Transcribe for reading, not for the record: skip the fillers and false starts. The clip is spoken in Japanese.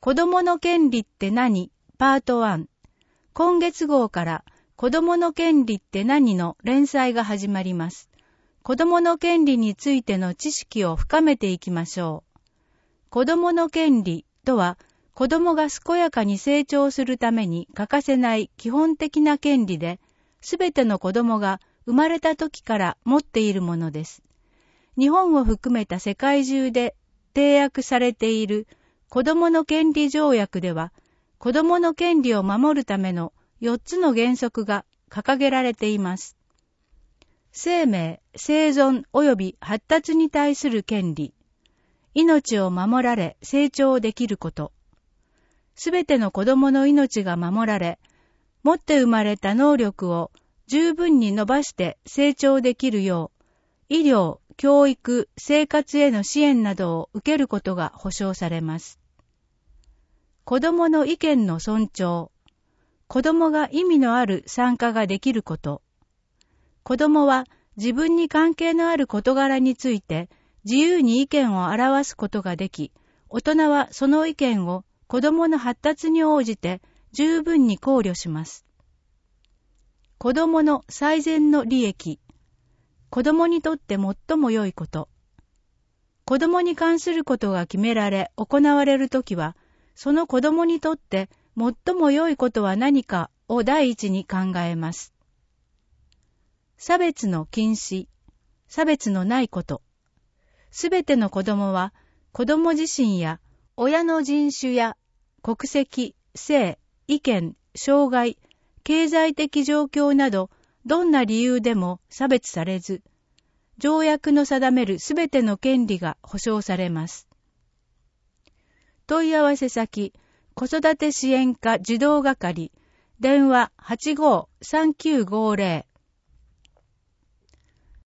子供の権利って何？パート1。今月号から子供の権利って何の連載が始まります。子供の権利についての知識を深めていきましょう。子供の権利とは、子供が健やかに成長するために欠かせない基本的な権利で、すべての子供が生まれた時から持っているものです。日本を含めた世界中で締約されている子供の権利条約では、子供の権利を守るための4つの原則が掲げられています。生命、生存及び発達に対する権利、命を守られ成長できること、すべての子供の命が守られ、持って生まれた能力を十分に伸ばして成長できるよう、医療、教育、生活への支援などを受けることが保障されます。子供の意見の尊重、子供が意味のある参加ができること、子供は自分に関係のある事柄について自由に意見を表すことができ、大人はその意見を子供の発達に応じて十分に考慮します。子供の最善の利益、子供にとって最も良いこと。子供に関することが決められ行われるときは、その子供にとって最も良いことは何かを第一に考えます。差別の禁止、差別のないこと。すべての子供は、子供自身や親の人種や国籍、性、意見、障害、経済的状況など、どんな理由でも差別されず、条約の定めるすべての権利が保障されます。問い合わせ先、子育て支援課児童係、電話85-3950